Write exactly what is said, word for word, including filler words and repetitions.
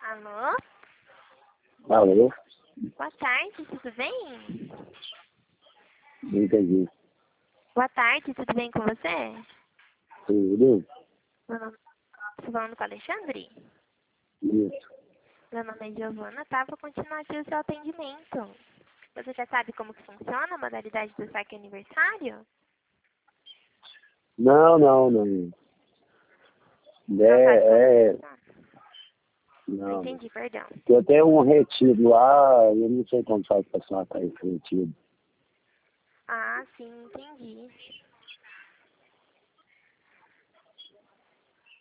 Alô? Alô? Boa tarde, tudo bem? Não entendi. Boa tarde, tudo bem com você? Tudo? Meu nome... Estou falando com o Alexandre? Isso. Meu nome é Giovana, tá? Vou continuar aqui o seu atendimento. Você já sabe como que funciona a modalidade do saque aniversário? Não, não, não. Não sabe como É, é... funciona? Não Não. entendi, perdão. Eu tenho um retido lá, eu não sei como faz pra sacar esse retido. Ah, sim, entendi.